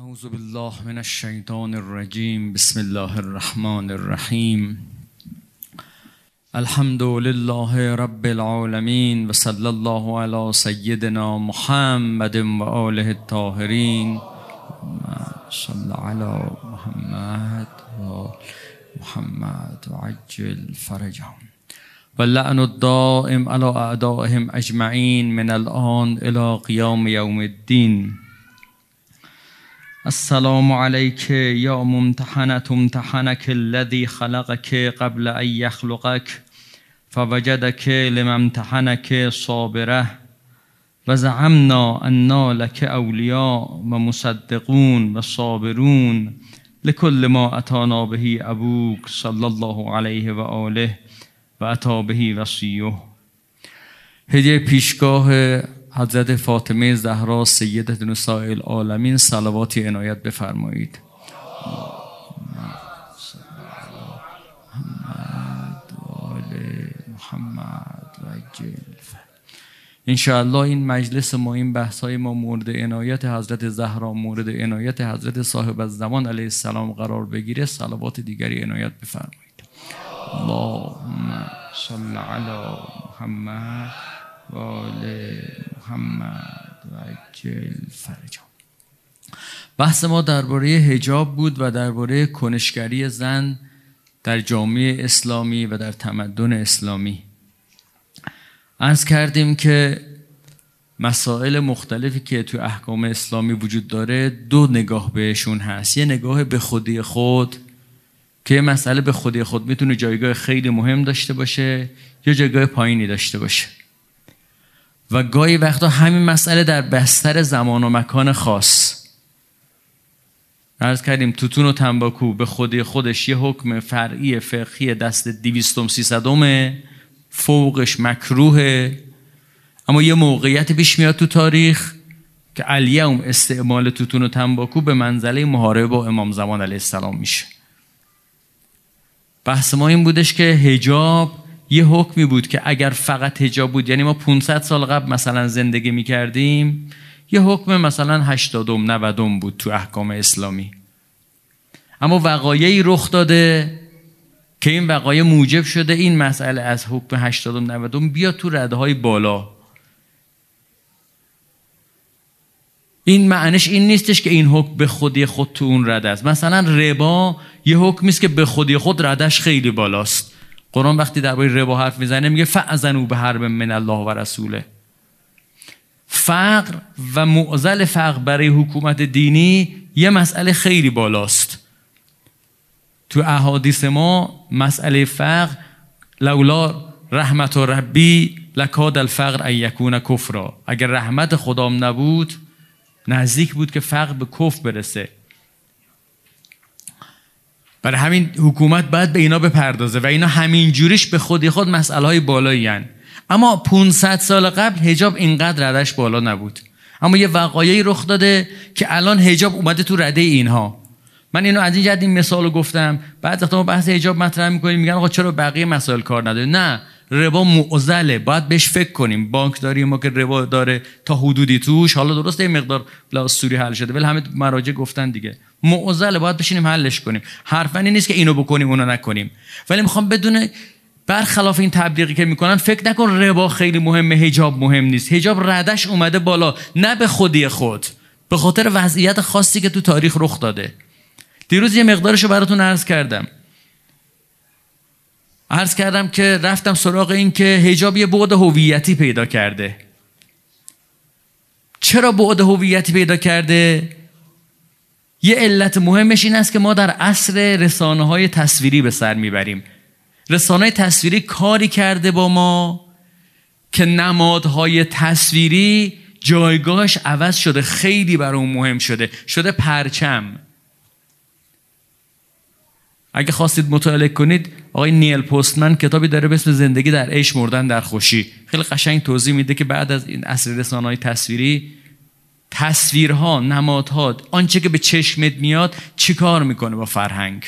اعوذ بالله من الشیطان الرجیم. بسم الله الرحمن الرحیم. الحمد لله رب العالمین و صلی الله علی سیدنا محمد و آله الطاهرین. صلی علی محمد و محمد و عجل فرجهم و لعن الدائم علی اعدائهم اجمعین من الان الی قیام یوم الدین. السلام علیک یا ممتحنة امتحنک الذی خلقک قبل ان یخلقک فوجدک لما امتحنک صابره و زعمنا انا لک اولیاء و مصدقون و صابرون لکل ما اتانا به ابوک صلی الله علیه و آله و اتی به وصیه. هدیه پیشگاه حضرت فاطمه زهرا سیدة نساء العالمین صلواتی عنایت بفرمایید. محمد و عجل. انشاءالله این مجلس ما، این بحث های ما مورد عنایت حضرت زهرا، مورد عنایت حضرت صاحب الزمان علیه السلام قرار بگیره. صلوات دیگری عنایت بفرمایید. اللهم صل علی محمد و آل محمد و عجل فرجهم. بحث ما درباره حجاب بود و درباره کنشگری زن در جامعه اسلامی و در تمدن اسلامی. عرض کردیم که مسائل مختلفی که تو احکام اسلامی وجود داره دو نگاه بهشون هست. یه نگاه به خودی خود که یه مسئله به خودی خود میتونه جایگاه خیلی مهم داشته باشه یا جایگاه پایینی داشته باشه، و گاهی وقتا همین مسئله در بستر زمان و مکان خاص. عرض کردیم توتون و تنباکو به خودی خودش یه حکم فرعی فقهی دست 200-300 فوقش مکروهه، اما یه موقعیت پیش میاد تو تاریخ که الیوم استعمال توتون و تنباکو به منزله محاربه با امام زمان علیه السلام میشه. بحث ما این بودش که حجاب یه حکمی بود که اگر فقط حجاب بود، یعنی ما 500 سال قبل مثلا زندگی میکردیم، یه حکم مثلا 80-90 بود تو احکام اسلامی، اما وقایعی رخ داده که این وقایع موجب شده این مسئله از حکم 80-90 بیاد تو رده‌های بالا. این معنیش این نیستش که این حکم به خودی خود تو اون رده است. مثلا ربا یه حکمی است که به خودی خود ردش خیلی بالاست. قرآن وقتی درباره ربا حرف میزنه میگه فأذنوا بحرب من الله و رسوله. فقر و معضل فقر برای حکومت دینی یه مسئله خیلی بالاست. تو احادیث ما مسئله فقر لولا رحمت ربی لکاد الفقر ان یکون کفرا، اگر رحمت خدام نبود نزدیک بود که فقر به کفر برسه. برای همین حکومت باید به اینا بپردازه و اینا همین جوریش به خودی خود مسئله های بالایی هن. اما 500 سال قبل حجاب اینقدر ردش بالا نبود، اما یه وقایعی رخ داده که الان حجاب اومده تو رده اینها. من اینو از این جهت این مثالو گفتم. بعد وقتا ما بحث حجاب مطرح میکنیم میگن آقا چرا بقیه مسائل کار نداره؟ نه، ربا معضله، باید بهش فکر کنیم. بانکداری ما که ربا داره تا حدودی توش، حالا درسته این مقدار لاسوری حل شده ولی همه مراجع گفتن دیگه معضله، باید بشینیم حلش کنیم. حرفا این نیست که اینو بکنیم اونو نکنیم، ولی میخوام بدون برخلاف این تبلیغی که میکنن فکر نکن ربا خیلی مهمه حجاب مهم نیست. حجاب ردش اومده بالا، نه به خودی خود، به خاطر وضعیت خاصی که تو تاریخ رخ داده. دیروز یه مقدارشو براتون عرض کردم که رفتم سراغ این که حجاب یه بعد هویتی پیدا کرده. چرا بعد هویتی پیدا کرده؟ یه علت مهمش این است که ما در عصر رسانه‌های تصویری به سر میبریم. رسانه‌های تصویری کاری کرده با ما که نمادهای تصویری جایگاهش عوض شده، خیلی برای اون مهم شده پرچم. اگه خواستید مطالعه کنید، آقای نیل پستمن کتابی داره به اسم زندگی در عیش مردن در خوشی، خیلی قشنگ توضیح میده که بعد از این عصر رسانه‌های تصویری تصویرها، نمادها، آنچه که به چشمت میاد چی کار میکنه با فرهنگ.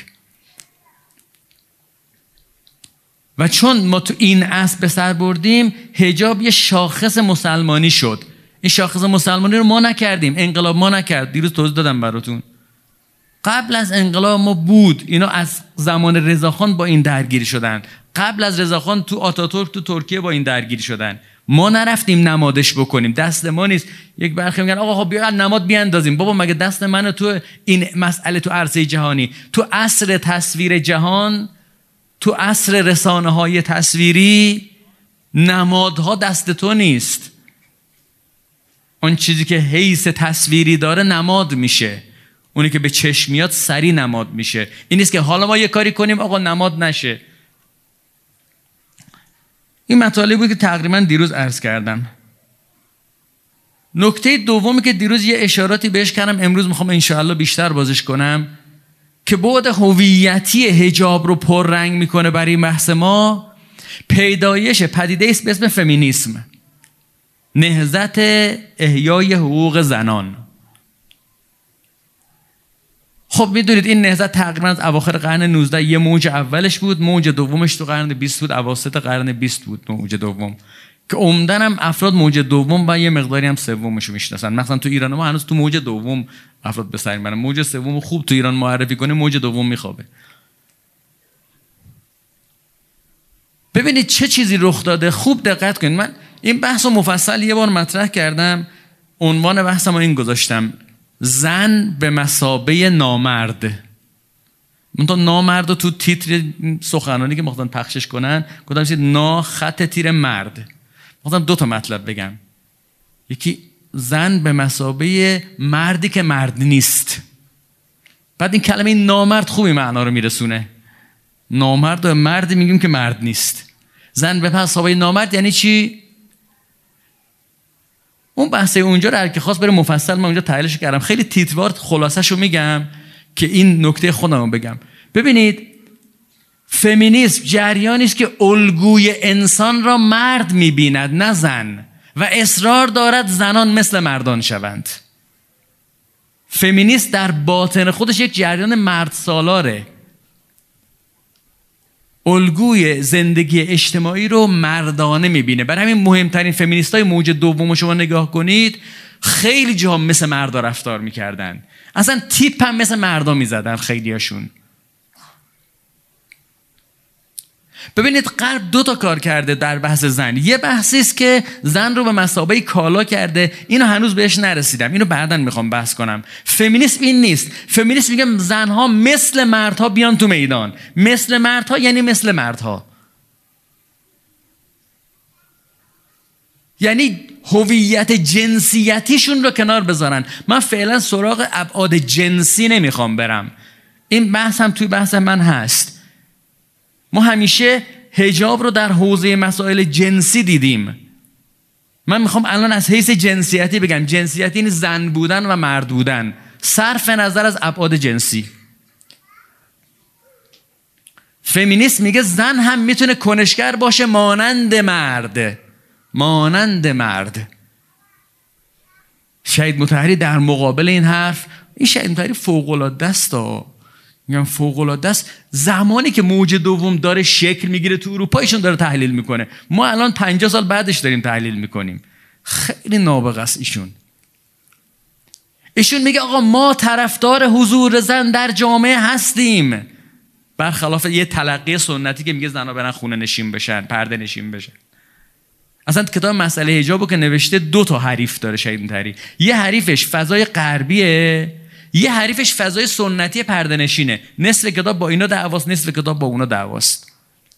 و چون ما تو این عصر به سر بردیم، حجاب یه شاخص مسلمانی شد. این شاخص مسلمانی رو ما نکردیم، انقلاب ما نکرد. دیروز توضیح دادم براتون. قبل از انقلاب ما بود. اینا از زمان رضاخان با این درگیری شدن. قبل از رضاخان تو آتاتورک تو ترکیه با این درگیری شدن. ما نرفتیم نمادش بکنیم، دست ما نیست. یک برخی میگن آقا بیا نماد بیاندازیم. بابا مگه دست منه تو این مسئله تو عرصه جهانی، تو عصر تصویر جهان، تو عصر رسانه‌های تصویری نمادها دست تو نیست. اون چیزی که حیث تصویری داره نماد میشه، اونی که به چشم میاد سری نماد میشه. این نیست که حالا ما یه کاری کنیم آقا نماد نشه. این مطالبی بود که تقریبا دیروز عرض کردم. نکته دومی که دیروز یه اشاراتی بهش کردم، امروز میخوام انشاءالله بیشتر بازش کنم، که بعد هویتی حجاب رو پررنگ میکنه برای این بحث ما، پیدایش پدیده است به اسم فمینیسم، نهضت احیای حقوق زنان. خب میدونید این نهضت تقریبا از اواخر قرن 19 یه موج اولش بود، موج دومش تو قرن 20 بود، اواسط قرن 20 بود موج دوم، که عمدن هم افراد موج دوم و یه مقداری هم سومش رو میشناسن. مثلا تو ایران ما هنوز تو موج دوم افراد به سر میبرن. موج سوم خوب تو ایران معرفی کنه، موج دوم میخوابه. ببینید چه چیزی رخ داده. خوب دقت کنید. من این بحث رو مفصل یه بار مطرح کردم. عنوان بحثم رو این گذاشتم: زن به مثابه نامرد. من تو نامرد رو تو تیتر سخنرانی که مخواستن پخشش کنن گفتم چیز نا خط تیر مرد. مخواستم دو تا مطلب بگم. یکی زن به مثابه مردی که مرد نیست. بعد این کلمه نامرد خوبی معنا رو میرسونه. نامرد و مردی میگیم که مرد نیست. زن به مثابه نامرد یعنی چی؟ اون بحثه اونجا رو هر کی خواست بره مفصل من اونجا تحلیلش کردم. خیلی تیتروار خلاصه‌شو میگم که این نکته خودم رو بگم. ببینید فمینیسم جریانی است که الگوی انسان را مرد می‌بیند نه زن، و اصرار دارد زنان مثل مردان شوند. فمینیست در باطن خودش یک جریان مرد سالاره. الگوی زندگی اجتماعی رو مردانه میبینه. برای همین مهمترین فمینیستای موج دوم شما نگاه کنید خیلی جاها مثل مردا رفتار میکردن، اصلا تیپ هم مثل مردا میزدن خیلیاشون. ببینید غرب دو تا کار کرده در بحث زن. یه بحثی است که زن رو به مثابه کالا کرده، اینو هنوز بهش نرسیدم، اینو بعداً میخوام بحث کنم. فمینیسم این نیست. فمینیسم میگه زنها مثل مردها بیان تو میدان. مثل مردها یعنی مثل مردها، یعنی هویت جنسیتیشون رو کنار بذارن. من فعلا سراغ ابعاد جنسی نمیخوام برم، این بحث هم توی بحث من هست. ما همیشه حجاب رو در حوزه مسائل جنسی دیدیم. من میخوام الان از حیث جنسیتی بگم. جنسیتی این زن بودن و مرد بودن صرف نظر از ابعاد جنسی. فمینیست میگه زن هم میتونه کنشگر باشه مانند مرد. مانند مرد. شهید مطهری در مقابل این حرف، این شهید مطهری فوق‌العاده است. میگم فوق‌العاده است. زمانی که موج دوم داره شکل میگیره تو اروپا ایشون داره تحلیل میکنه. ما الان 50 سال بعدش داریم تحلیل میکنیم. خیلی نابغه است ایشون میگه آقا ما طرفدار حضور زن در جامعه هستیم، برخلاف یه تلقی سنتی که میگه زنا برن خونه نشین بشن، پرده نشین بشن. اصلا کتاب مسئله حجابو که نوشته 2 تا حریف داره شهید مطهری. یه حریفش فضای غربیه، یه حریفش فضای سنتی پرده نشینه. نصف کتاب با اینا دعواست، نصف کتاب با اونا دعواست.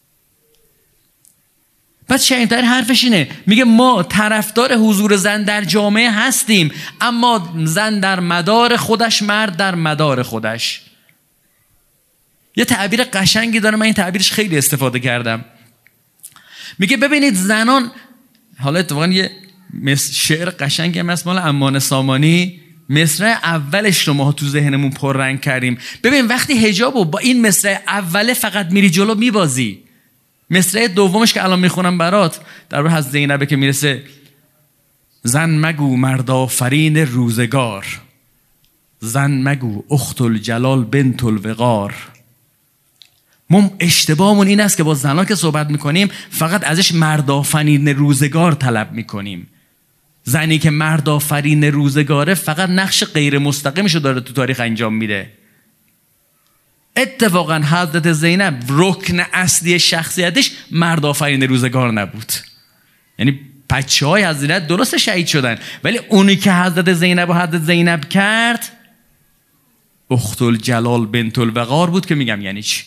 بعد شهید مطهری حرفش اینه، میگه ما طرفدار حضور زن در جامعه هستیم، اما زن در مدار خودش، مرد در مدار خودش. یه تعبیر قشنگی داره، من این تعبیرش خیلی استفاده کردم. میگه ببینید زنان، حالا اتفاقا یه شعر قشنگی هم هست مال امان سامانی، مصرع اولش رو ما تو ذهنمون پررنگ کردیم. ببین وقتی حجابو با این مصرع اوله فقط میری جلو میبازی، مصرع دومش که الان میخونم برات در روح از زینبه که میرسه: زن مگو مردآفرین روزگار، زن مگو اخت الجلال بنت الوقار. ما اشتباهمون این است که با زنها که صحبت میکنیم فقط ازش مردآفرین روزگار طلب میکنیم. زنی که مرد آفرین روزگاره فقط نقش غیر مستقیمشو داره تو تاریخ انجام میده. اتفاقا حضرت زینب رکن اصلی شخصیتش مرد آفرین روزگار نبود. یعنی بچه‌های حضرت درست شهید شدن، ولی اونی که حضرت زینب و حضرت زینب کرد اخت الجلال بنت الوقار بود که میگم یعنی چی.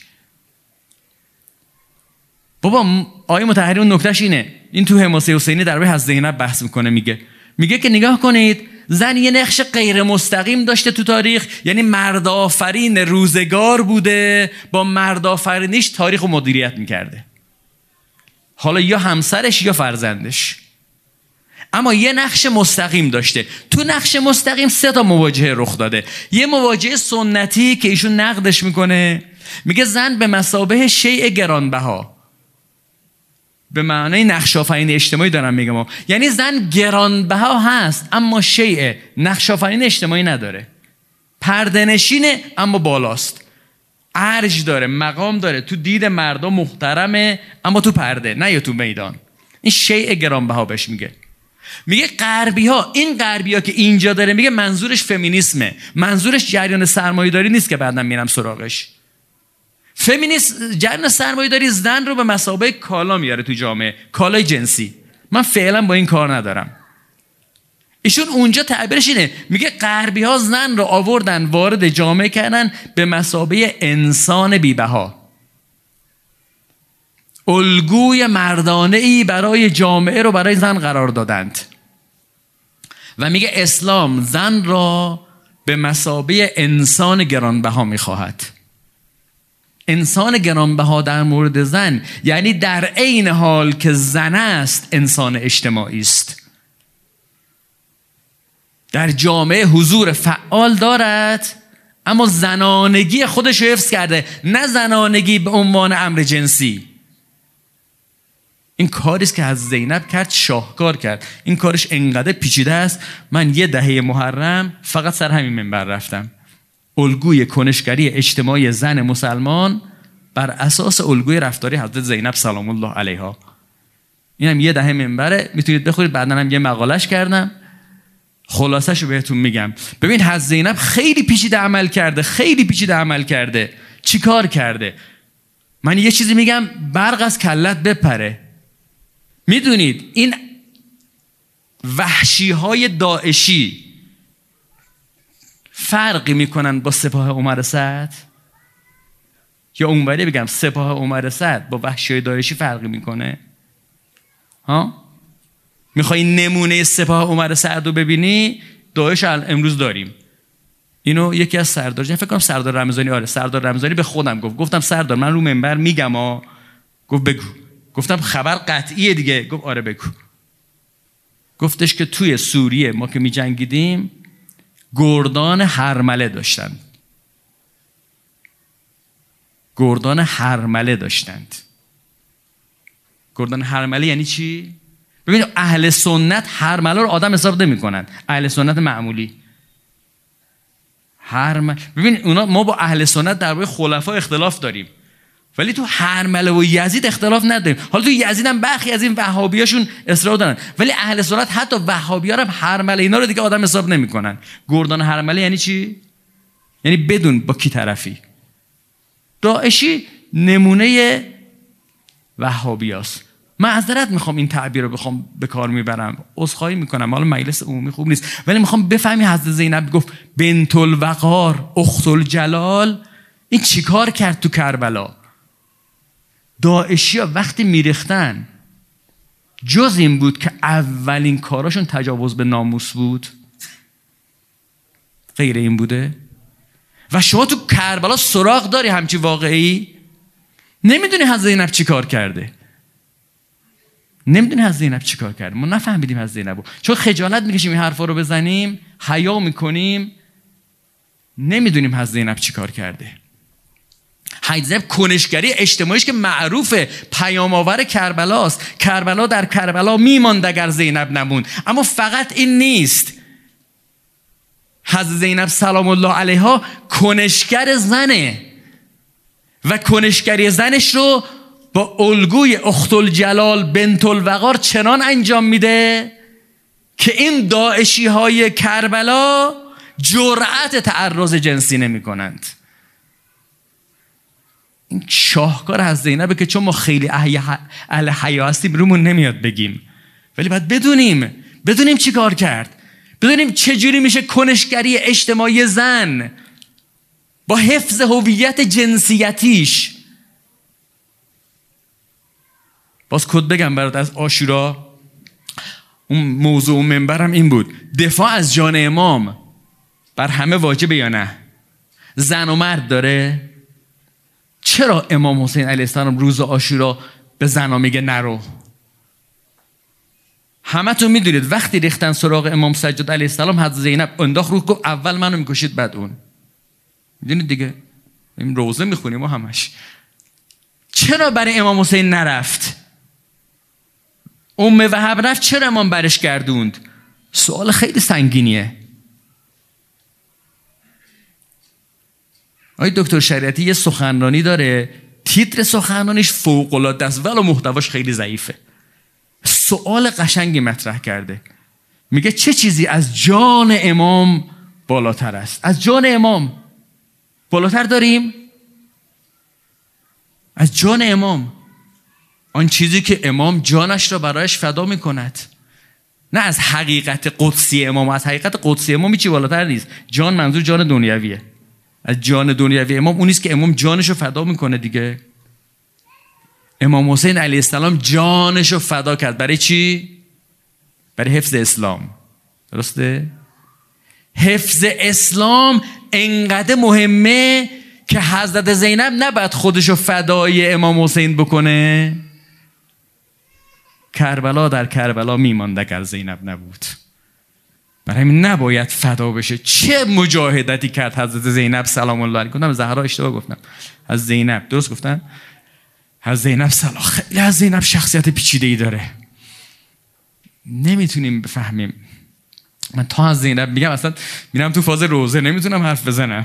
بابا آیه مطهری اون نکتهش اینه، این تو حماسه حسینی درباره حضرت زینب بحث میکنه، میگه که نگاه کنید زن یه نقش غیر مستقیم داشته تو تاریخ، یعنی مرد آفرین روزگار بوده، با مرد آفرینیش تاریخ رو مدیریت میکرده، حالا یا همسرش یا فرزندش، اما یه نقش مستقیم داشته. تو نقش مستقیم 3 تا مواجهه رخ داده. یه مواجهه سنتی که ایشون نقدش میکنه، میگه زن به مثابه شیء گرانبها، به معنای نقش آفرین اجتماعی دارم میگم، یعنی زن گرانبها هست اما شیء نقش آفرین اجتماعی نداره، پرده نشینه اما بالاست، ارج داره، مقام داره، تو دید مردم محترمه اما تو پرده نه یا تو میدان. این شیء گرانبها بهش میگه غربی ها که اینجا داره میگه منظورش فمینیسمه، منظورش جریان سرمایه‌داری نیست که بعداً میرم سراغش. جریان سرمایه‌داری زن رو به مثابه کالا میاره تو جامعه، کالای جنسی. من فعلا با این کار ندارم. ایشون اونجا تعبیرش اینه، میگه غربی ها زن رو آوردن وارد جامعه کردن به مثابه انسان بی‌بها، الگوی مردانه ای برای جامعه رو برای زن قرار دادند و میگه اسلام زن را به مثابه انسان گرانبها میخواهد. انسان گرانبها در مورد زن یعنی در عین حال که زن است انسان اجتماعی است، در جامعه حضور فعال دارد اما زنانگی خودش رو حفظ کرده، نه زنانگی به عنوان امر جنسی. این کاریست که از زینب کرد، شاهکار کرد. این کارش انقدر پیچیده است، من 10 دهه محرم فقط سر همین منبر رفتم. الگوی کنشگری اجتماعی زن مسلمان بر اساس الگوی رفتاری حضرت زینب سلام الله علیها. اینم 10 دهه منبره، میتونید بخورید، بعداً هم یه مقالش کردم، خلاصش رو بهتون میگم. ببین حضرت زینب خیلی پیچیده عمل کرده. چی کار کرده؟ من یه چیزی میگم برق از کلت بپره. میدونید این وحشی‌های داعشی فرقی میکنن با سپاه عمر سعد؟ یا اونوری بگم سپاه عمر سعد با وحشی‌های داعشی فرقی میکنه؟ ها؟ میخوای نمونه سپاه عمر سعد رو ببینی؟ داعش امروز داریم. اینو یکی از سردار، فکر کنم سردار رمضانی، سردار رمضانی به خودم گفتم سردار من رو منبر میگم گفت بگو. گفتم خبر قطعیه دیگه؟ گفت آره بگو. گفتش که توی سوریه ما که میجنگیدیم گردان هرمله داشتند. گردان هرمله یعنی چی؟ ببین اهل سنت هرمله رو آدم حساب نمی‌کنن، اهل سنت معمولی. ببین ما با اهل سنت درباره خلفا اختلاف داریم، ولی تو هرمله و یزید اختلاف نداریم. حالا تو یزید هم برخی از این وهابیاشون اصرار دارن، ولی اهل سنت حتی وهابی‌ها هم هرمله اینا رو دیگه آدم حساب نمی‌کنن. گردان هرمله یعنی چی؟ یعنی بدون با کی طرفی. داعشی نمونه وهابیاست. معذرت میخوام این تعبیر رو به کار میبرم، عذرخواهی میکنم، حالا مجلس عمومی خوب نیست، ولی میخوام بفهمی حضرت زینب گفت بنت الوقار اخت الجلال. این چیکار کرد تو کربلا؟ داعشی ها وقتی میریختن جز این بود که اولین کاراشون تجاوز به ناموس بود؟ غیر این بوده؟ و شما تو کربلا سراغ داری همچی واقعی؟ نمیدونی حضرت زینب چی کار کرده؟ ما نفهمیدیم حضرت زینب، چون خجالت میکشیم این حرفا رو بزنیم، حیا میکنیم، نمیدونیم حضرت زینب چی کار کرده. حضرت زینب کنشگری اجتماعیش که معروفه، پیام آور کربلاست. کربلا در کربلا میماند اگر زینب نموند. اما فقط این نیست، حضرت زینب سلام الله علیها کنشگر زنه و کنشگری زنش رو با الگوی اخت الجلال بنت الوقار چنان انجام میده که این داعشی های کربلا جرأت تعرض جنسی نمی کنند. این شاهکار از زینبه که چون ما خیلی اهل حیا هستیم رومون نمیاد بگیم، ولی باید بدونیم چی کار کرد، بدونیم چجوری میشه کنشگری اجتماعی زن با حفظ هویت جنسیتیش. باز کد بگم برات از عاشورا، اون موضوع منبرم این بود: دفاع از جان امام بر همه واجبه یا نه؟ زن و مرد داره؟ چرا امام حسین علیه السلام روز عاشورا به زنا میگه نرو؟ همه تو میدونید وقتی ریختن سراغ امام سجاد علیه السلام، حضرت زینب انداخت رو گفت اول منو میکشید بعد اون. میدونید دیگه، این روزه میخونیم و همش. چرا برای امام حسین نرفت؟ وهب رفت، چرا امام برش گردوند؟ سوال خیلی سنگینیه. آقای دکتر شریعتی یه سخنرانی داره، تیتر سخنرانیش فوق‌العاده است ولی محتواش خیلی ضعیفه. سوال قشنگی مطرح کرده، میگه چه چیزی از جان امام بالاتر است؟ از جان امام بالاتر داریم؟ از جان امام، آن چیزی که امام جانش را برایش فدا میکند، نه از حقیقت قدسی امام. از حقیقت قدسی امام هیچی بالاتر نیست. جان منظور جان دنیویه. از جان دنیوی امام اونیست که امام جانش رو فدا میکنه دیگه. امام حسین علیه السلام جانش رو فدا کرد. برای چی؟ برای حفظ اسلام. درسته؟ حفظ اسلام انقدر مهمه که حضرت زینب نباید خودش رو فدای امام حسین بکنه. کربلا در کربلا میماند اگر زینب نبود. برای همین نباید فدا بشه. چه مجاهدتی کرد حضرت زینب سلام الله علیها. گفتم زهرا اشتباه گفتم، از زینب درست گفتم. از زینب سلام. خیلی از زینب شخصیت پیچیده‌ای داره، نمیتونیم بفهمیم. من تا از زینب میگم اصلا میرم تو فاز روزه نمیتونم حرف بزنم.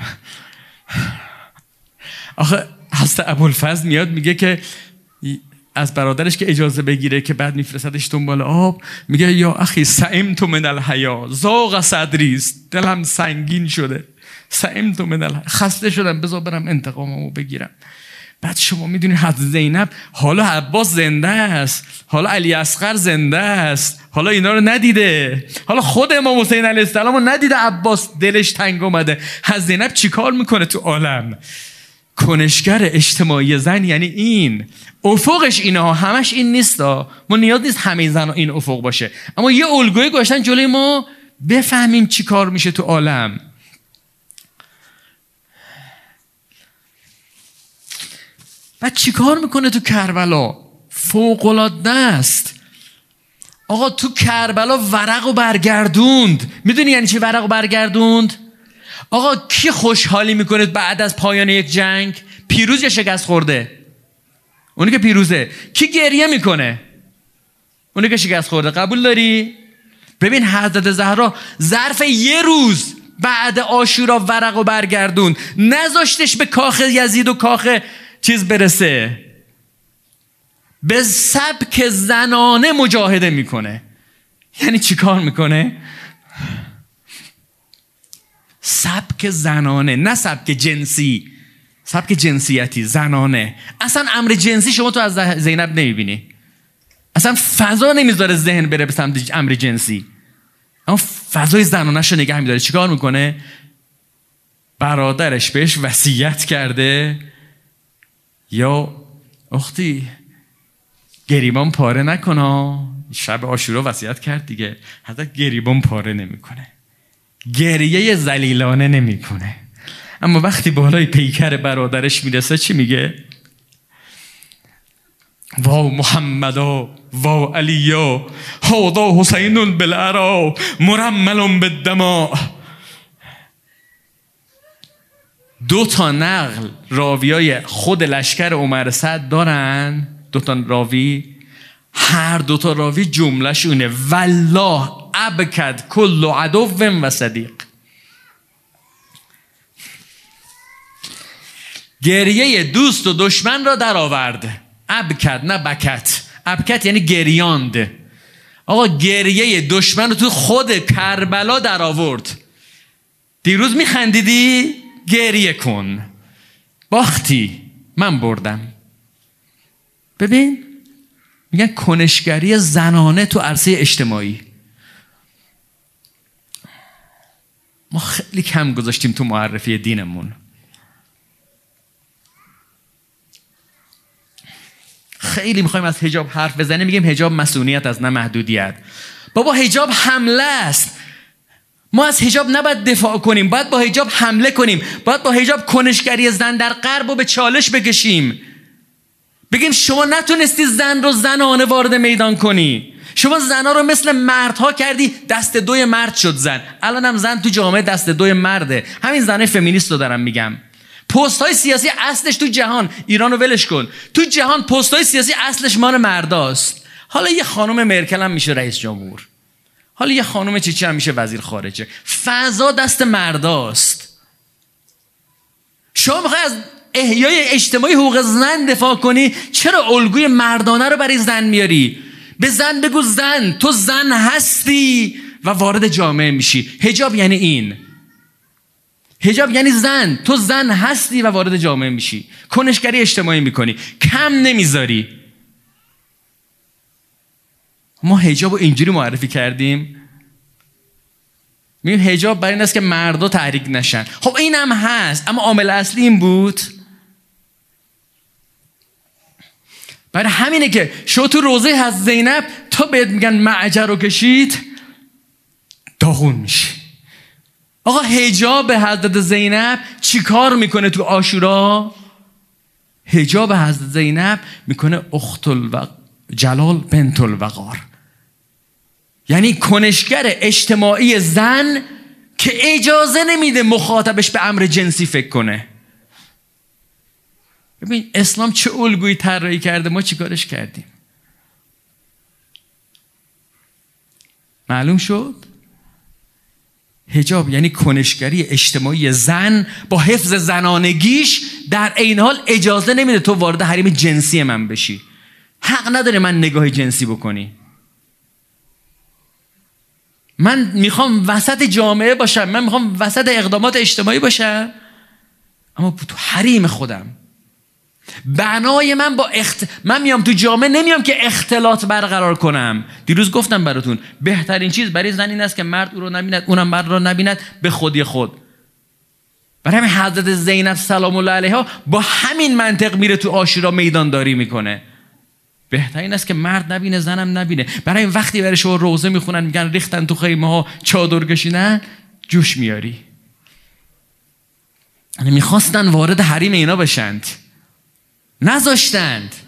آخه حضرت ابوالفضل میاد میگه که از برادرش که اجازه بگیره که بعد میفرستدش دنبال آب، میگه یا اخی سئمت من الحیا ضاق صدری، دلم سنگین شده، سئمت من الحیا، خسته شدم، بذار برم انتقاممو بگیرم. بعد شما میدونید حضرت زینب حالا عباس زنده است، حالا علی اصغر زنده است، حالا اینا رو ندیده، حالا خود امام حسین علیه السلام رو ندیده، عباس دلش تنگ اومده. حضرت زینب چیکار میکنه تو عالم؟ کنشگر اجتماعی زن یعنی این. افقش اینها، همش این نیستا. ما نیاز نیست همه زنها این افق باشه، اما یه الگوی گذاشتن جلوی ما بفهمیم چی کار میشه تو عالم. بعد چی کار میکنه تو کربلا؟ فوق‌العاده است. آقا تو کربلا ورقو برگردوند. میدونی یعنی چی ورقو برگردوند؟ آقا کی خوشحالی میکنه بعد از پایان یک جنگ؟ پیروز یا شکست خورده؟ اونی که پیروزه. کی گریه میکنه؟ اونی که شکست خورده. قبول داری؟ ببین حضرت زهرا ظرف یه روز بعد عاشورا ورقو برگردوند، نذاشتش به کاخ یزید و کاخ چیز برسه. به سبک زنانه مجاهده میکنه. یعنی چی کار میکنه؟ سبک زنانه، نه سبک جنسی، سبک جنسیتی، زنانه. اصلا امر جنسی شما تو از زینب نمیبینی، اصلا فضا نمیذاره ذهن بره به سمت امر جنسی، اما فضای زنانه‌شو نگه میداره. چیکار میکنه؟ برادرش بهش وصیت کرده یا اختی گریبان پاره نکنا. شب عاشورا وصیت کرد دیگه، حتی گریبان پاره نمیکنه، گریه ذلیلانه نمیکنه. اما وقتی بالای پیکر برادرش میرسه چی میگه؟ واو محمدا واو علیا هادا حسین بالعرا مرمل بالدماء. دو تا نقل راویای خود لشکر عمر سعد دارن، دو تا راوی، هر دو تا راوی جمله‌شونه والله ابکد کل عدو و صدیق. گریه دوست و دشمن را در آورد. ابکد نه بکت. ابکت یعنی گریاند. آقا گریه دشمن رو تو خود کربلا در آورد. دیروز میخندیدی؟ گریه کن. باختی، من بردم. ببین میگن کنشگری زنانه تو عرصه اجتماعی. ما خیلی کم گذاشتیم تو معرفی دینمون. خیلی میخوایم از حجاب حرف بزنیم، میگیم حجاب مسئولیت است نه محدودیت. بابا حجاب حمله است. ما از حجاب نباید دفاع کنیم، باید با حجاب حمله کنیم. باید با حجاب کنشگری زن در غرب رو به چالش بکشیم. بگیم شما نتونستی زن رو زنانه وارد میدان کنی. شما زنها رو مثل مردها کردی، دست دوی مرد شد زن. الان هم زن تو جامعه دست دوی مرده. همین زنای فمینیست رو دارم میگم. پست های سیاسی اصلش تو جهان، ایران رو ولش کن، تو جهان پست های سیاسی اصلش مال مرداست. حالا یه خانم مرکل هم میشه رئیس جمهور، حالا یه خانم چیچی هم میشه وزیر خارجه. فضا دست مرداست. شما میخوای از احیای اجتماعی حقوق زن دفاع کنی، چرا الگوی مردانه رو برای زن میاری؟ به زن بگو زن، تو زن هستی و وارد جامعه میشی. حجاب یعنی این. حجاب یعنی زن، تو زن هستی و وارد جامعه میشی. کنشگری اجتماعی میکنی، کم نمیذاری. ما حجاب رو اینجوری معرفی کردیم، میگیم حجاب برای این است که مردا تحریک نشن. خب این هم هست، اما عامل اصلی این بود. برای همینه که شو تو روضه حضرت زینب تا بهت میگن معجر رو کشید داغون میشی. آقا حجاب حضرت زینب چی کار میکنه تو عاشورا؟ حجاب حضرت زینب میکنه اخت جلال بنت الوقار، یعنی کنشگر اجتماعی زن که اجازه نمیده مخاطبش به امر جنسی فکر کنه. ببین اسلام چه الگویی طراحی کرده، ما چی کارش کردیم؟ معلوم شد؟ حجاب یعنی کنشگری اجتماعی زن با حفظ زنانگیش، در عین حال اجازه نمیده تو وارد حریم جنسی من بشی. حق نداره من نگاه جنسی بکنی. من میخوام وسط جامعه باشم، من میخوام وسط اقدامات اجتماعی باشم، اما تو حریم خودم. بنای من من میام تو جامعه، نمیام که اختلاط برقرار کنم. دیروز گفتم براتون بهترین چیز برای زن این است که مرد او رو نبیند، اونم مرد رو نبیند، به خودی خود. برای همین حضرت زینب سلام الله علیها با همین منطق میره تو عاشورا میدانداری میکنه. بهترین است که مرد نبینه، زنم نبینه. برای این وقتی برای شما روزه میخونن میگن ریختن تو خیمه ها، چادر کشیدن، جوش میاری. یعنی میخواستن وارد حریم اینا بشند، نذاشتند.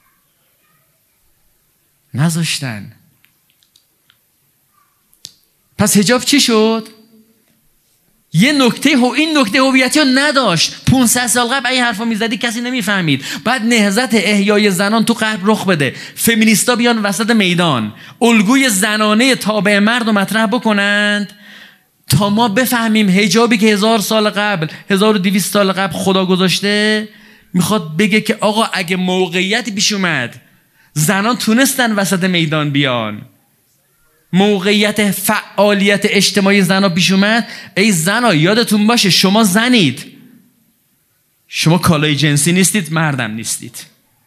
پس حجاب چی شد؟ یه نکته این نکته هویتی رو نداشت. 500 سال قبل این حرفا میزدی کسی نمیفهمید. بعد نهضت احیای زنان تو غرب رخ بده، فمینیستا بیان وسط میدان، الگوی زنانه تابع مرد رو مطرح بکنند تا ما بفهمیم حجابی که 1000 سال قبل 1200 سال قبل خدا گذاشته میخواد بگه که آقا اگه موقعیتی پیش اومد زنان تونستن وسط میدان بیان، موقعیت فعالیت اجتماعی زنها پیش اومد، ای زنها یادتون باشه شما زنید، شما کالای جنسی نیستید، مردم نیستید.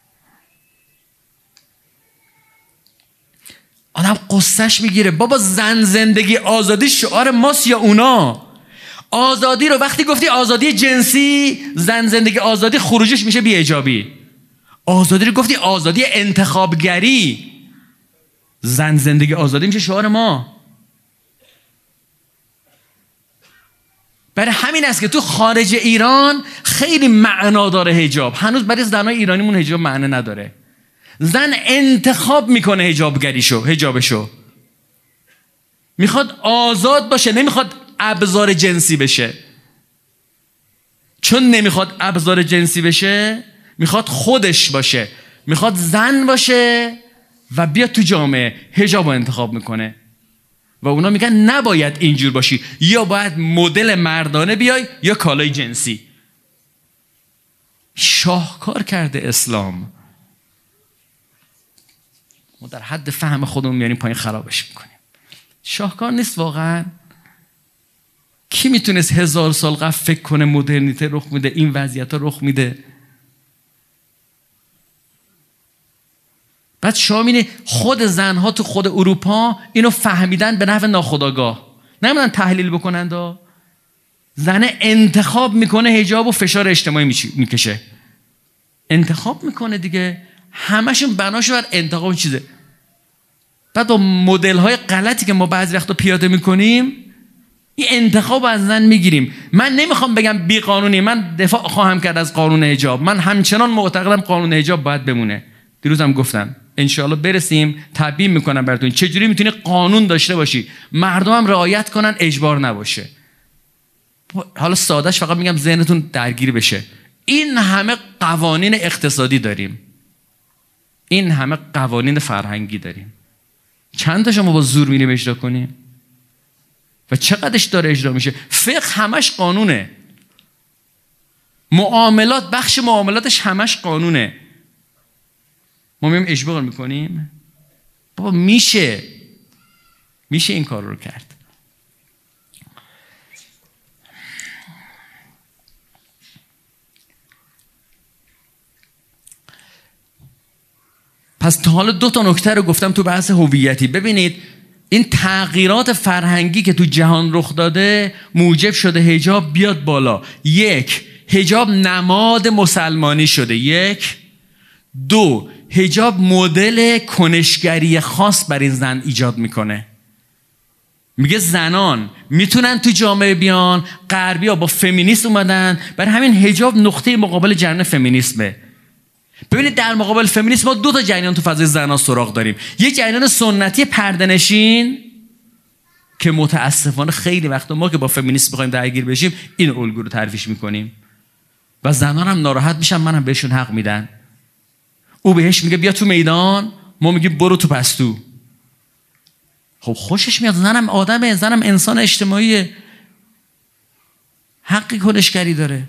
آدم قصهش میگیره. بابا زن زندگی آزادی شعار ماست یا اونا؟ آزادی رو وقتی گفتی آزادی جنسی، زن زندگی آزادی خروجش میشه بی‌حجابی. آزادی رو گفتی آزادی انتخابگری، زن زندگی آزادی میشه شعار ما. برای همین است که تو خارج ایران خیلی معنا داره حجاب. هنوز برای زنای ایرانیمون حجاب معنی نداره. زن انتخاب میکنه حجابشو میخواد آزاد باشه، نمیخواد ابزار جنسی بشه. چون نمیخواد ابزار جنسی بشه، میخواد خودش باشه، میخواد زن باشه و بیاد تو جامعه، حجاب رو انتخاب میکنه. و اونا میگن نباید اینجور باشی، یا باید مدل مردانه بیای یا کالای جنسی. شاهکار کرده اسلام. ما در حد فهم خودمون میاریم پایین خرابش میکنیم. شاهکار نیست واقعا؟ کی میتونست 1000 سال قبل فکر کنه مدرنیته رخ میده، این وضعیت ها رخ میده؟ بعد شامینه خود زنها تو خود اروپا اینو فهمیدن به نحو ناخودآگاه، نمیدونن تحلیل بکنن. زن انتخاب میکنه حجاب و فشار اجتماعی میکشه، انتخاب میکنه دیگه، همشون بناشو بر انتخاب چیزه. بعد با مدل های غلطی که ما بعضی وقتا پیاده میکنیم این انتخاب از زن میگیریم. من نمیخوام بگم بی قانونی، من دفاع خواهم کرد از قانون حجاب، من همچنان معتقدم قانون حجاب باید بمونه. دیروزم گفتم انشاءالله برسیم تبیین میکنم براتون چجوری میتونی قانون داشته باشی مردم هم رعایت کنن، اجبار نباشه. حالا سادهش فقط میگم ذهنتون درگیر بشه. این همه قوانین اقتصادی داریم، این همه قوانین فرهنگی داریم، چند تا شما با زور میریم اجرا کنیم و چقدرش داره اجرا میشه؟ فقه همش قانونه، معاملات بخش معاملاتش همش قانونه، ما میریم اجبار میکنیم؟ بابا میشه این کار رو کرد. پس تا حالا 2 تا نکته رو گفتم تو بحث هویتی. ببینید این تغییرات فرهنگی که تو جهان رخ داده موجب شده حجاب بیاد بالا. 1 حجاب نماد مسلمانی شده. 1 2 حجاب مدل کنشگری خاص بر این زن ایجاد میکنه. میگه زنان میتونن تو جامعه بیان. غربی‌ها با فمینیست اومدن، برای همین حجاب نقطه مقابل جریان فمینیسمه. ببینید در مقابل فمینیسم ما 2 تا جریان تو فضای زنان سراغ داریم. یه جریان سنتی پرده‌نشین که متاسفانه خیلی وقتا ما که با فمینیسم بخوایم درگیر بشیم این الگو رو ترویج میکنیم و زنان هم ناراحت میشن، من هم بهشون حق میدن. او بهش میگه بیا تو میدان، ما میگیم برو تو پستو. خب خوشش میاد، زنم آدمه، زنم انسان اجتماعیه، حقی کنشگری داره.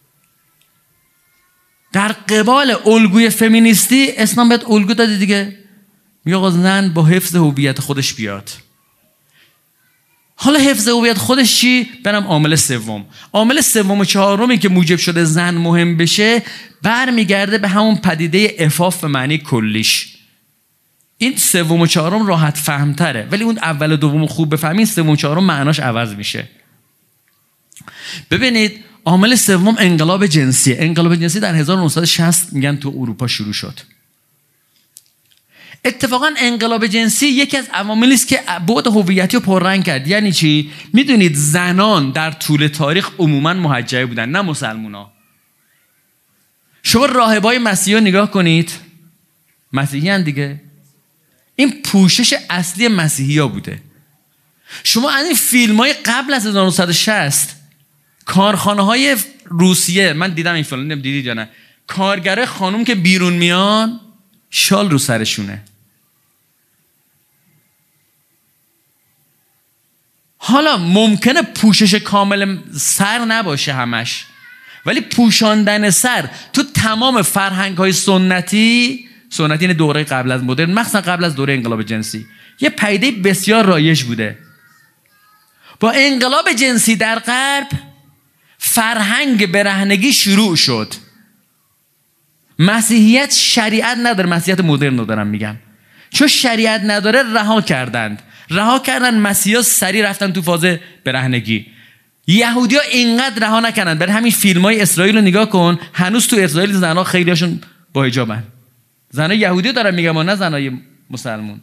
در قبال الگوی فمینیستی اسلام بهت الگو داده دیگه، میگه آقا زن با حفظ هویت خودش بیاد. حالا حفظ هویت خودش چی؟ برم عامل سوم. عامل سوم و چهارمی که موجب شده زن مهم بشه برمیگرده به همون پدیده عفاف به معنی کلیش. این سوم و چهارم راحت فهمتره، ولی اون اول و دوم خوب بفهمین، سوم و چهارم معناش عوض میشه. ببینید عامل سوم انقلاب جنسی. انقلاب جنسی در 1960 میگن تو اروپا شروع شد. اتفاقا انقلاب جنسی یکی از عواملی است که بعد هویتی رو پررنگ کرد. یعنی چی؟ میدونید زنان در طول تاریخ عموما محجبه بودن، نه مسلمونا. شما راهبای مسیحی رو نگاه کنید، مسیحی هن دیگه، این پوشش اصلی مسیحی ها بوده. شما از این فیلم های قبل از 1960 کارخانه های روسیه، من دیدم این فیلم، دیدید یا نه؟ کارگره خانوم که بیرون میان شال رو سرشونه. حالا ممکنه پوشش کامل سر نباشه همش، ولی پوشاندن سر تو تمام فرهنگ های سنتی این دوره قبل از مدرن، مخصوصا قبل از دوره انقلاب جنسی، یه پدیده بسیار رایج بوده. با انقلاب جنسی در غرب فرهنگ برهنگی شروع شد. مسیحیت شریعت نداره، مسیحیت مدرن رو دارم میگم، چون شریعت نداره رها کردن مسیحا سریع رفتن تو فاز برهنگی. یهودی‌ها اینقدر رها نکردن. برای همین فیلم‌های اسرائیل رو نگاه کن، هنوز تو اسرائیل زن‌ها خیلی‌هاشون با حجابن. زن‌ها یهودی دارن میگم و نه زن‌های مسلمان.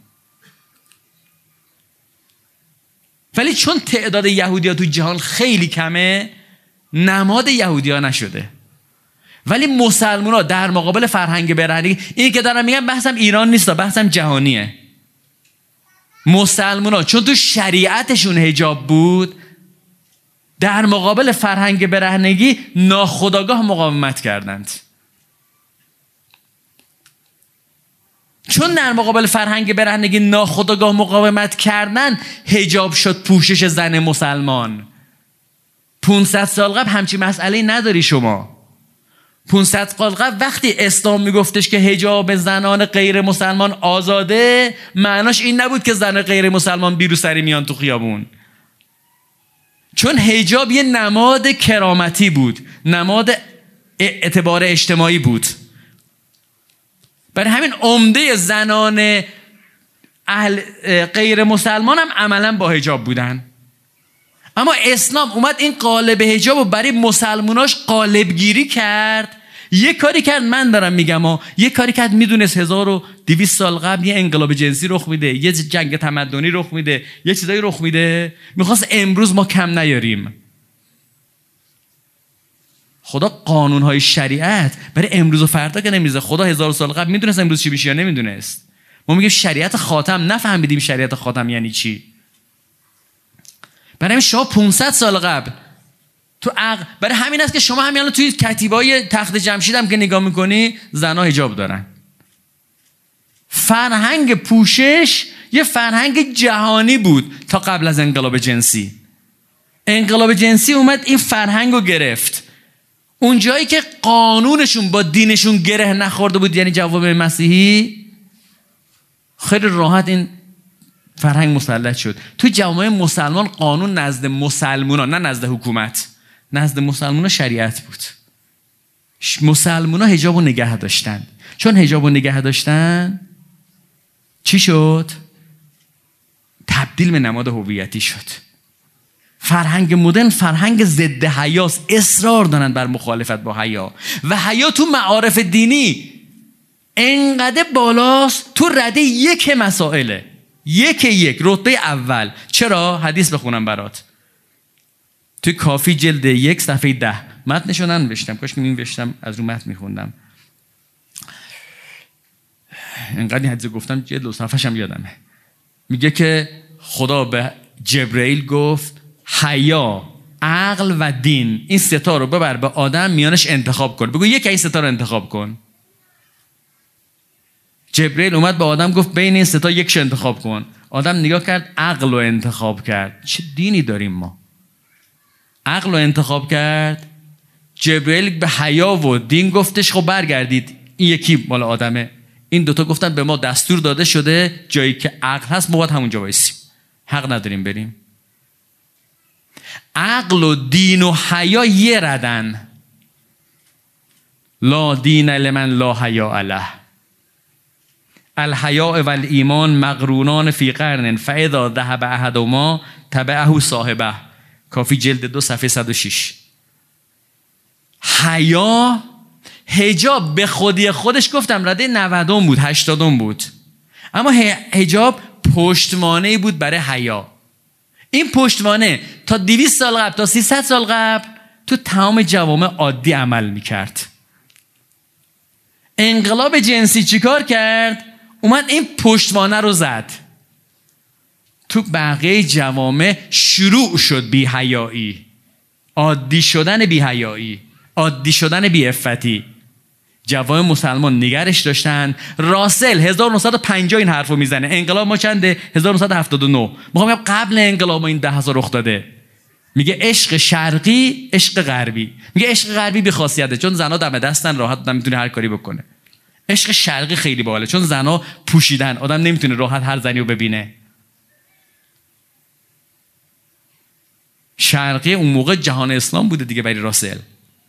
ولی چون تعداد یهودی‌ها تو جهان خیلی کمه نماد یهودی‌ها نشده. ولی مسلمان‌ها در مقابل فرهنگ برهنگی، این که دارم میگم بحثم ایران نیست، بحثم جهانیه. مسلمان‌ها چون تو شریعتشون حجاب بود در مقابل فرهنگ برهنگی ناخودآگاه مقاومت کردند. چون در مقابل فرهنگ برهنگی ناخودآگاه مقاومت کردن حجاب شد پوشش زن مسلمان. 500 سال قبل همچین مسئله‌ای نداری شما. 500 سال قبل وقتی اسلام میگفتش که حجاب زنان غیر مسلمان آزاده، معناش این نبود که زن غیر مسلمان بی روسری میان تو خیابون. چون حجاب یه نماد کرامتی بود، نماد اعتبار اجتماعی بود. برای همین عمده زنان غیر مسلمان هم عملا با حجاب بودن. اما اسلام اومد این قالب حجاب رو برای مسلماناش قالب گیری کرد. یه کاری کرد، من دارم میگم یه کاری کرد، میدونست 1200 سال قبل یه انقلاب جنسی رخ میده، یه جنگ تمدنی رخ میده، یه چیزایی رخ میده، میخواست امروز ما کم نیاریم. خدا قانونهای شریعت برای امروز و فردا که نمیذاره. خدا 1000 سال قبل میدونست امروز چی بشه یا نمیدونست؟ ما میگیم شریعت خاتم، نفهمیدیم شریعت خاتم یعنی چی. برای همین شما 500 سال قبل تو برای همین است که شما همین الان توی کتیبه‌های تخت جمشید هم که نگاه میکنی زنها حجاب دارن. فرهنگ پوشش یه فرهنگ جهانی بود تا قبل از انقلاب جنسی. انقلاب جنسی اومد این فرهنگ رو گرفت. اون جایی که قانونشون با دینشون گره نخورده بود، یعنی جوامع مسیحی، خیلی راحت این فرهنگ مسلط شد. تو جوامع مسلمان قانون نزد مسلمانان، نه نزد حکومت، نزد مسلمانان شریعت بود. مسلمانان حجاب رو نگه داشتن. چون حجاب رو نگه داشتن چی شد؟ تبدیل به نماد هویتی شد. فرهنگ مدرن فرهنگ ضد حیاست، اصرار دارن بر مخالفت با حیا. و حیا تو معارف دینی انقدر بالاست، تو رده یک مسائله، یک رتبه اول. چرا؟ حدیث بخونم برات. توی کافی جلد 1 صفحه 10 متنشو ننوشتم، کاش که ننوشتم از رو متن میخوندم. انقدر این حدیث گفتم جلد و صفحه‌ش هم یادمه. میگه که خدا به جبرئیل گفت حیا، عقل و دین، این ستا رو ببر به آدم، میانش انتخاب کن. بگو یک این ستا رو انتخاب کن. جبرئیل اومد به آدم گفت بین این ستا یکش انتخاب کن. آدم نگاه کرد، عقل رو انتخاب کرد. چه دینی داریم ما؟ عقل رو انتخاب کرد. جبرئیل به حیا و دین گفتش خب برگردید، این یکی مال آدمه. این دوتا گفتن به ما دستور داده شده جایی که عقل هست ما باید همونجا وایسیم، حق نداریم بریم. عقل و دین و حیا یه ردن. لا دین لمن لا حیا له. الحیاء و الایمان مقرونان فی قرن فاذا ذهب احدهما تبعه صاحبه. کافی جلد 2 صفحه 106. حیا، حجاب به خودی خودش گفتم رده 90 بود، 80 بود. اما حجاب پشتوانه بود برای حیا. این پشتوانه تا 200 سال قبل، تا 300 سال قبل تو تمام جوامع عادی عمل میکرد. انقلاب جنسی چیکار کرد؟ اومد این پشتوانه رو زد. تو بقیه جوامع شروع شد بی حیایی، عادی شدن بی حیایی، عادی شدن بی عفتی. جوامع مسلمان نگرش داشتن. راسل 1950 این حرفو میزنه. انقلاب ما چنده؟ 1979. میخوام بگم قبل انقلاب ما این 10 رخ داده. میگه عشق شرقی، عشق غربی. میگه عشق غربی بی خاصیته چون زنا دم دستن، راحت آدم میتونه هر کاری بکنه. عشق شرقی خیلی باحاله چون زنا پوشیدن، آدم نمیتونه راحت هر زنی رو ببینه. شرقی اون موقع جهان اسلام بوده دیگه برای راسل.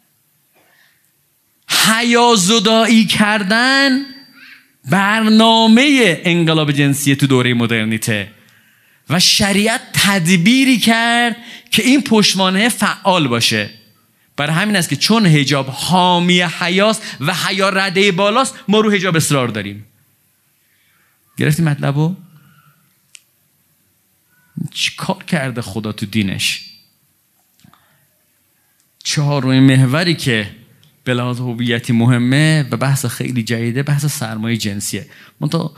حیا زدایی کردن برنامه انقلاب جنسی تو دوره مدرنیته و شریعت تدبیری کرد که این پشتوانه فعال باشه. برای همین است که چون حجاب حامی حیاست و حیا رده بالاست، ما رو حجاب اصرار داریم. گرفتی مطلبو؟ چی کار کرده خدا تو دینش؟ 4 محوری که به لحاظ هویتی مهمه و بحث خیلی جدیده، بحث سرمایه جنسیه. من تا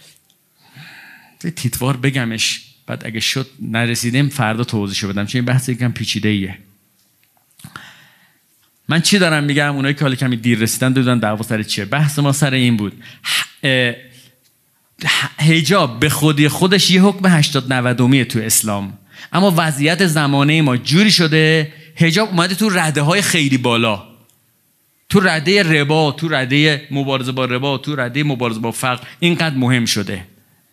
تیتوار بگمش، بعد اگه شد نرسیدیم فردا توضیحشو بدم، چون این بحث یکم پیچیده ایه. من چی دارم میگم؟ اونایی که حالا کمی دیر رسیدن بدونن دعوا سر چیه. بحث ما سر این بود حجاب به خودی خودش یه حکم 80-90 تو اسلام، اما وضعیت زمانه ما جوری شده حجاب اومده تو رده های خیلی بالا. تو رده ربا، تو رده مبارزه با ربا، تو رده مبارزه با فقر اینقدر مهم شده.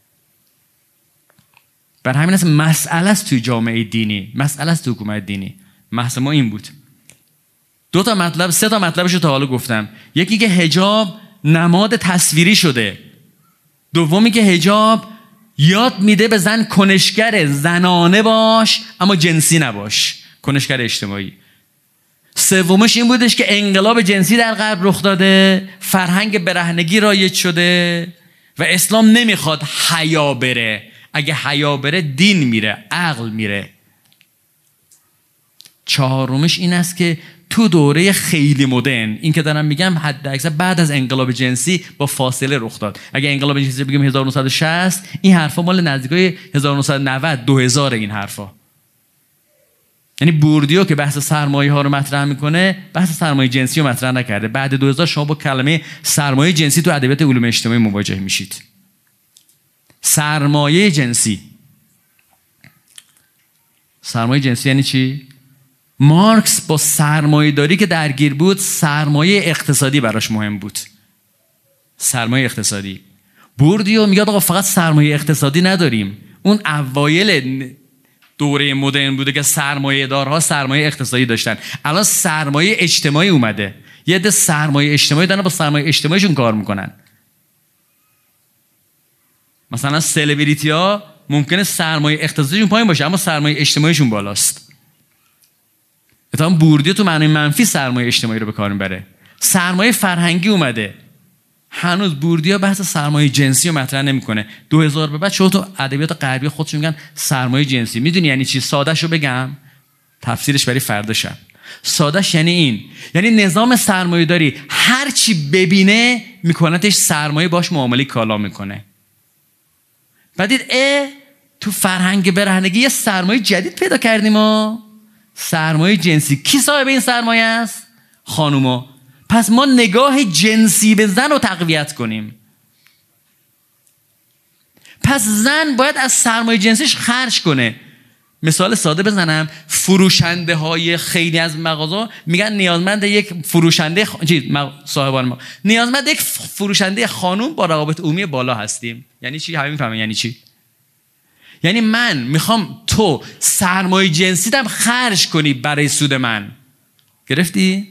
بر همین است مسئله است توی جامعه دینی، مسئله است تو حکومت دینی. بحث ما این بود. 2 تا مطلب، 3 تا مطلبش رو تا حالا گفتم. یکی که حجاب نماد تصویری شده. دومی که حجاب یاد میده به زن کنشگر زنانه باش اما جنسی نباش، کنشگر اجتماعی. سومش این بودش که انقلاب جنسی در غرب رخ داده، فرهنگ برهنگی رایج شده و اسلام نمیخواد حیا بره. اگه حیا بره دین میره، عقل میره. 4مش این است که تو دوره خیلی مدرن، این که دارم میگم حد اکثر بعد از انقلاب جنسی با فاصله رخ داد. اگه انقلاب جنسی بگیم 1960، این حرفا مال نزدیکای 1990 2000 این حرفا. یعنی بوردیو که بحث سرمایه ها رو مطرح میکنه، بحث سرمایه جنسی رو مطرح نکرده. بعد 2000 شما با کلمه سرمایه جنسی تو ادبیات علوم اجتماعی مواجه میشید. سرمایه جنسی. سرمایه جنسی یعنی چی؟ مارکس با سرمایه داری که درگیر بود، سرمایه اقتصادی براش مهم بود. سرمایه اقتصادی. بوردیو میگه آقا فقط سرمایه اقتصادی نداریم. اون اوایل دوره مدرن بوده که سرمایه دارها سرمایه اقتصادی داشتن. الان سرمایه اجتماعی اومده. یه عده سرمایه اجتماعی دارن با سرمایه اجتماعیشون کار میکنن. مثلا سلبریتی ها ممکنه سرمایه اقتصادیشون پایین باشه اما سرمایه اجتماعیشون بالاست. اتفاقا بوردیو تو معنی منفی سرمایه اجتماعی رو به کار میبره. سرمایه فرهنگی اومده. هنوز بوردیو بحث سرمایه جنسی رو مطرح نمیکنه. 2000 به بعد شما تو ادبیات غربی خودشون میگن سرمایه جنسی. میدونی یعنی چی؟ سادهشو بگم، تفسیرش برای فردا شب. سادهش یعنی این، یعنی نظام سرمایه داری هر چی ببینه میکنتش سرمایه، باش معامله کالا میکنه. بعدید تو فرهنگ برهنگی یه سرمایه جدید پیدا کردیم ما، سرمایه جنسی. کی صاحب این سرمایه است؟ خانوما. پس ما نگاه جنسی به زن رو تقویت کنیم. پس زن باید از سرمایه جنسیش خرج کنه. مثال ساده بزنم، فروشنده های خیلی از مغازه میگن نیازمند یک فروشنده صاحبان ما نیازمند یک فروشنده خانوم با روابط عمومی بالا هستیم. یعنی چی؟ همین فهمه یعنی چی؟ یعنی من میخوام تو سرمایه جنسیتم خرج کنی برای سود من. گرفتی؟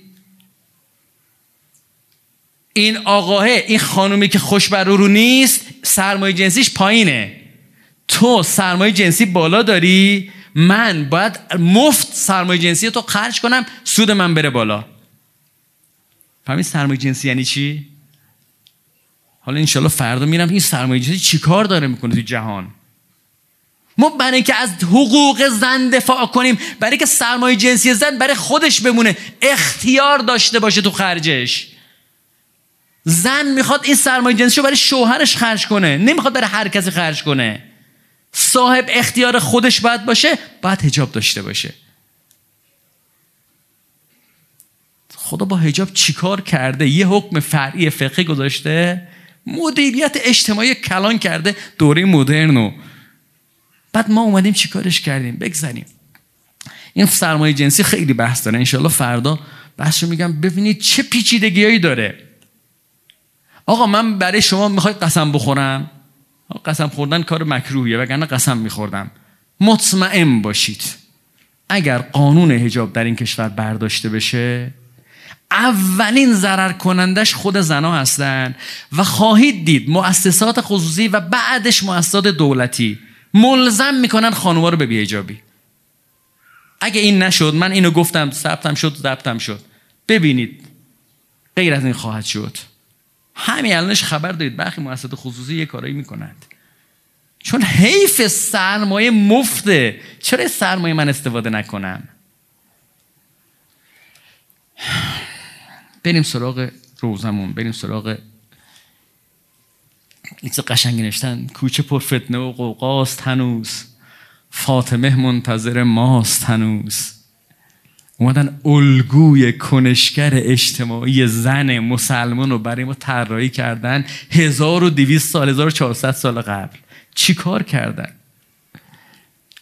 این آقاه، این خانومی که خوش بر رو نیست، سرمایه جنسیش پایینه. تو سرمایه جنسی بالا داری، من باید مفت سرمایه جنسی تو خرج کنم، سود من بره بالا. فهمید سرمایه جنسی یعنی چی؟ حالا انشالله فردا میرم این سرمایه جنسی چی کار داره میکنه تو جهان. ما برای اینکه از حقوق زن دفاع کنیم، برای اینکه سرمایه جنسی زن برای خودش بمونه، اختیار داشته باشه تو خرجش. زن میخواد این سرمایه جنسیشو برای شوهرش خرج کنه، نمیخواد برای هر کسی خرج کنه. صاحب اختیار خودش باید باشه، باید حجاب داشته باشه. خدا با حجاب چیکار کرده؟ یه حکم فرعی فقهی گذاشته، مدیریت اجتماعی کلان کرده دوره مدرنو. بعد ما اومدیم چیکارش کردیم؟ بگذاریم. این سرمایه جنسی خیلی بحث داره، انشالله فردا بحثشو میگم. ببینید چه پیچیدگیایی داره. آقا من برای شما میخوای قسم بخورم؟ قسم خوردن کار مکروهیه، وگرنه قسم میخوردم. مطمئن باشید اگر قانون حجاب در این کشور برداشته بشه، اولین ضرر کنندش خود زنا هستن و خواهید دید مؤسسات خصوصی و بعدش مؤسسات دولتی ملزم میکنن خانوما رو به بی‌حجابی. اگه این نشد، من اینو گفتم، ثبتم شد. ببینید غیر از این خواهد شد. همین الانش خبر دارید برخی مؤسسات خصوصی یه کارایی میکنند. چون حیف سرمایه مفته، چرا سرمایه من استفاده نکنم؟ بریم سراغ روزمون، بریم سراغ یک قشنگی نوشتن. کوچه پر فتنه و قوقاست هنوز، فاطمه منتظر ماست هنوز. اومدن الگوی کنشگر اجتماعی زن مسلمان رو برای ما طراحی کردن 1200 سال 1400 سال قبل. چی کار کردن؟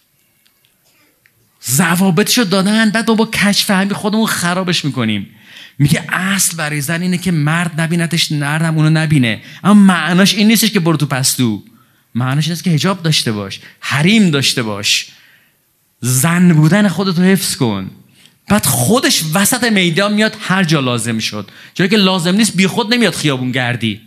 ضوابطشو دادن، بعد با کج فهمی خودمون خرابش میکنیم. میگه اصل برای زن اینه که مرد نبینتش، مرد هم اونو نبینه. اما معناش این نیستش که برو تو پستو، معناش این است که حجاب داشته باش، حریم داشته باش، زن بودن خودتو حفظ کن. بعد خودش وسط میدان میاد هر جا لازم شد. جایی که لازم نیست بی خود نمیاد خیابون گردی،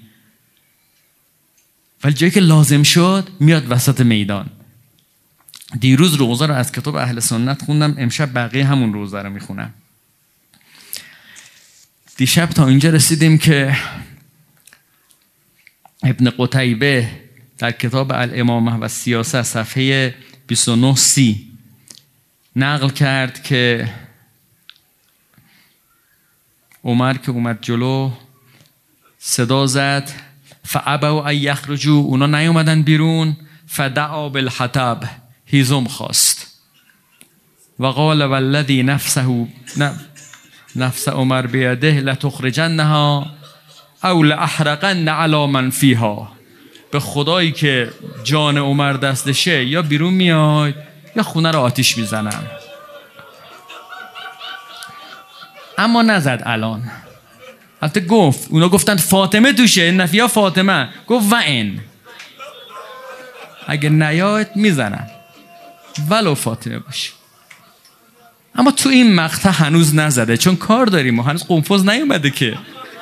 ولی جایی که لازم شد میاد وسط میدان. دیروز روزه رو از کتاب اهل سنت خوندم، امشب بقیه همون روزه رو میخونم. دیشب تا اینجا رسیدیم که ابن قتیبه در کتاب الامامه و سیاست صفحه 29-30 نقل کرد که عمر که اومد جلو صدا زد فابوا ان یخرجوا، اونا نیومدن بیرون. فدعا بالحطب، هیزم خواست. و قال والذی نفس عمر بیده لتخرجنها او لاحرقن علی من فیها. به خدایی که جان عمر دستشه یا بیرون میاد یا خونه رو آتیش میزنم. اما نزد الان. البته گفت، اونا گفتن فاطمه توشه، نفیا فاطمه، گفت و این اگه نیاد میزنم ولو فاطمه باشه. اما تو این مقطع هنوز نزده، چون کار داریم و هنوز قنفذ نیومده که.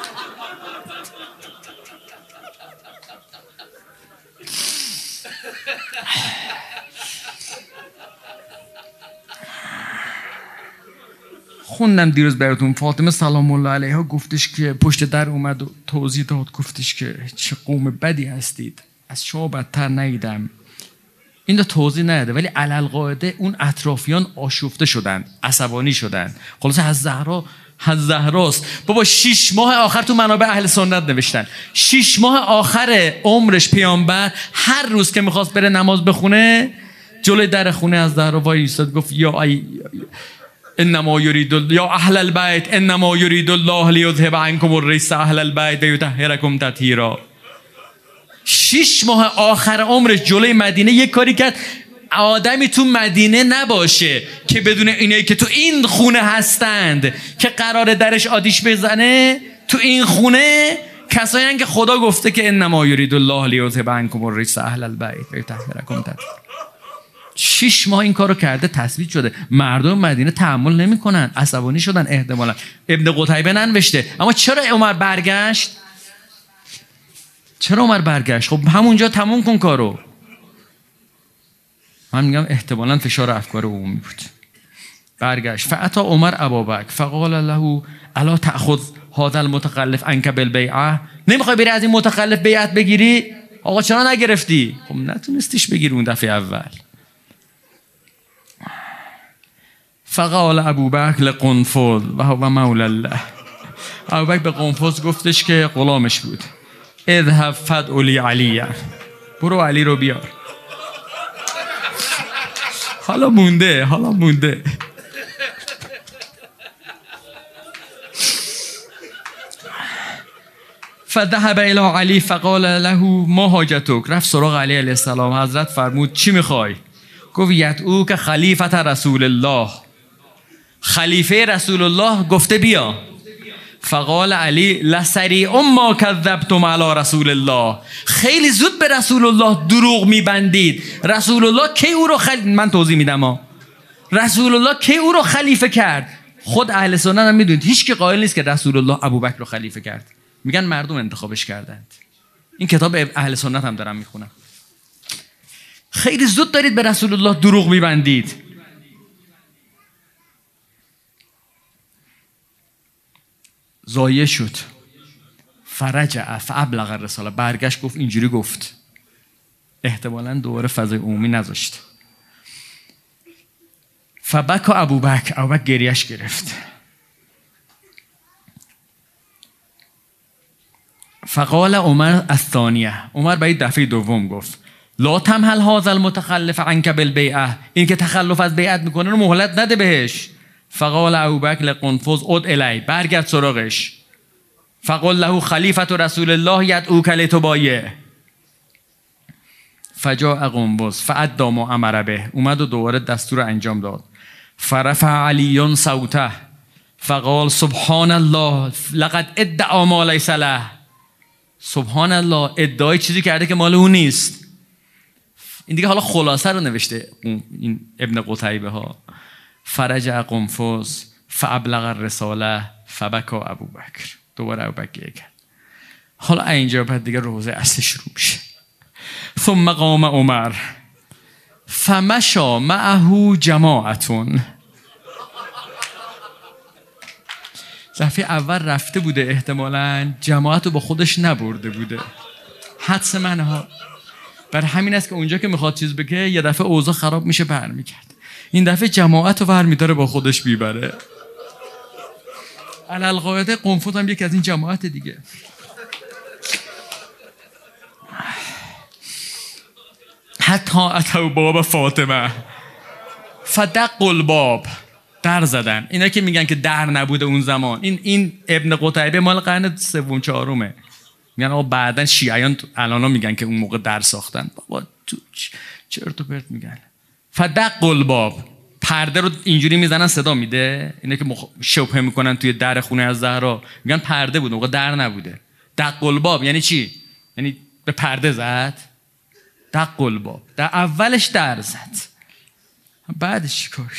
خوندم دیروز براتون، فاطمه سلام الله علیها گفتش که پشت در اومد و توضیح داد، گفتش که چه قوم بدی هستید، از شما بدتر نیدم. این رو توضیح نده، ولی علالقاعده اون اطرافیان آشفته شدن، عصبانی شدن. خلاصه از زهراست. بابا 6 ماه آخر تو منابع اهل سنت نوشتن 6 ماه آخر عمرش پیامبر هر روز که میخواست بره نماز بخونه جلوی در خونه از زهرا وای ایستاد، گفت انما یرید یا اهل البیت انما یرید الله لیذهب عنکم الرجس اهل البیت و یطهرکم تطهیرا. 6 ماه آخر عمرش جلوی مدینه یک کاری کرد آدمی تو مدینه نباشه که بدون اینایی که تو این خونه هستند که قرار درش آتیش بزنه. تو این خونه کسایی هستند که خدا گفته که انما یرید الله لیذهب عنکم الرجس اهل البیت و یطهرکم تطهیرا. 6 ماه این کارو کرده، تثبیت شده. مردم مدینه تحمل نمیکنن، عصبانی شدن احتمالاً. ابن قتیبه ننوشته. اما چرا عمر برگشت؟ خب همونجا تموم کن کارو. من میگم احتمالاً فشار افکار عمومی بود. برگشت. فاتا عمر ابابکر فقال له الا تاخذ هذا المتخلف عنك بالبيعه. نمیخوای بری از این متخلف بیعت بگیری؟ آقا چرا نگرفتی؟ خب نتونستیش بگیری اون دفعه اول. فقال ابوبکر لقنفذ و هو مولا الله. ابوبکر به قنفذ گفتش که غلامش بود، اذهب فدع لی علی، برو علی رو بیار. حالا مونده. فذهب الی علی فقال له ما حاجتک. رفت سراغ علی علیه السلام. حضرت فرمود چی میخوای؟ گفت یدعوک خلیفة رسول الله، خلیفه رسول الله گفته بیا. فقال علی لسریع ما کذبتم علی رسول الله. خیلی زود به رسول الله دروغ میبندید. رسول الله کی او رو من توضیح میدم. رسول الله کی او رو خلیفه کرد؟ خود اهل سنت هم میدونید هیچ کی قائل نیست که رسول الله ابوبکر رو خلیفه کرد. میگن مردم انتخابش کردند. این کتاب اهل سنت هم دارم میخونم. خیلی زود دارید به رسول الله دروغ میبندید. زایه شد. فرجع فابلغ الرساله. برگشت گفت اینجوری گفت. احتمالاً دوباره فضای عمومی نذاشت. فبکا ابوبکر گریش گرفت. فقال عمر الثانیه. عمر برای دفعه دوم گفت لا تمهل هذا المتخلف عنك بالبیعه. این که تخلف از بیعت میکنه رو مهلت نده بهش. فقال ابوبکر لقنفذ اد الی. برگرد سراغش. فقال له خلیفة رسول الله یدعوک لتبایع. فجاء قنفذ فادى ما امر به. اومد و دوباره دستور انجام داد. فرفع علی صوته فقال سبحان الله لقد ادعا ما لیس له. سبحان الله، ادعای چیزی کرده که مال اون نیست. این دیگه حالا خلاصه رو نوشته این ابن قتیبه ها. فرجع قنفذ فابلغ الرساله فبکا ابوبکر. دوباره ابوبکر کرد. حالا اینجا بعد دیگه روزه اصلی شروع میشه. ثم قام عمر فمشى معه جماعتون. دفعه اول رفته بوده، احتمالاً جماعت رو با خودش نبرده بوده، حدس منه ها. بر همین است که اونجا که میخواد چیز بگه یه دفعه اوضاع خراب میشه برمیگرد. این دفعه جماعت رو برمیداره با خودش بیبره. علالقاعده قنفذ هم یکی از این جماعت دیگه. حتی اتوا باب فاطمه فدق الباب. در زدن. اینا که میگن که در نبوده اون زمان، این ابن قتیبه مال قرن سوم چهارمه. میگن آقا بعدن شیعیان الانا میگن که اون موقع در ساختن. بابا تو چرت و پرت میگن. فدق الباب، پرده رو اینجوری میزنن صدا میده. اینا که شبهه میکنن توی در خونه از زهرا میگن پرده بود، موقع در نبوده. دق الباب یعنی چی؟ یعنی به پرده زد. دق الباب در اولش در زد، بعدش چیکار؟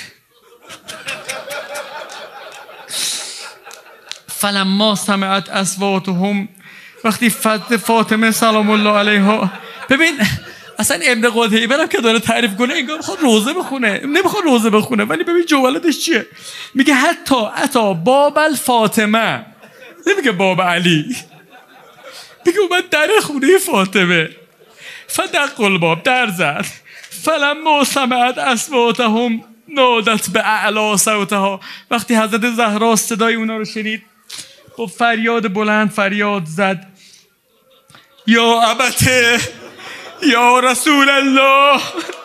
فلما سمعت اصواتهم، وقتی فاطمه سلام الله علیها. ببین اصلا ابن قتیبه هم که داره تعریف کنه انگار میخواد روزه بخونه، نمیخواد روزه بخونه، ولی ببین جوالتش چیه. میگه حتی اتا باب الفاطمه، نمیگه باب علی، میگه اومد در خونه فاطمه. فدق الباب، در زد. فلما سمعت اصواتهم نادت به اعلی صوتها. وقتی حضرت زهرا صدای اونا رو شنید با فریاد بلند فریاد زد یا ابته یا رسول الله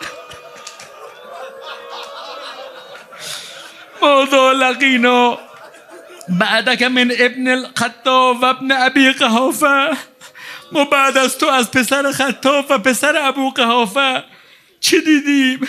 ماذا لقینا بعدک من ابن الخطاب و ابن ابی قحافه. ما بعد از تو از پسر خطاب و پسر ابو قحافه چی دیدیم؟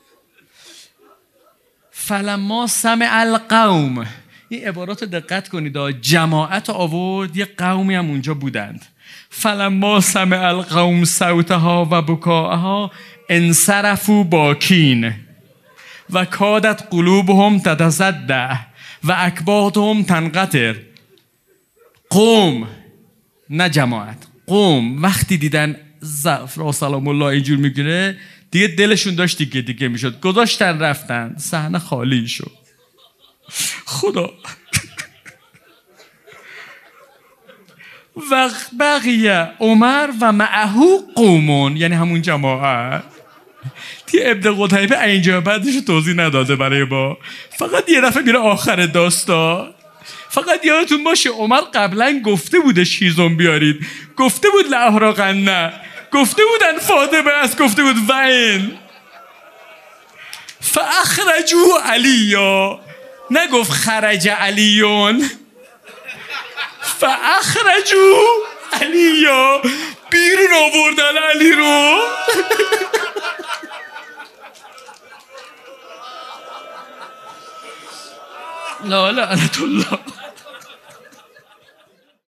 فلما سمع القوم، این عبارات دقت کنید، جماعت آورد، یه قومی هم اونجا بودند. فلما سمع القوم صوتها و بکاءها انصرفوا باکین و کادت قلوبهم تتصدع و اکبادهم تنقطر. قوم، نه جماعت، قوم وقتی دیدن زهرا سلام الله اینجور میگیره دیگه دلشون داشت دیگه میشد، گذاشتن رفتن، صحنه خالی شد. خدا و بقیه عمر و معه قومون، یعنی همون جماعت. تی ابن قتیبه اینجا بعدش توضیح نداده برای ما، فقط یه دفعه میره آخر داستان. فقط یادتون باشه عمر قبلا گفته بودش هیزم بیارید، گفته بود لاحرقن، گفته بودن فاطمه است، گفته بود وین فاخرجوا علیا، نگفت خرج علیون. فاخرجوا علیا، بیرون آوردن علی رو. لا لعنت الله.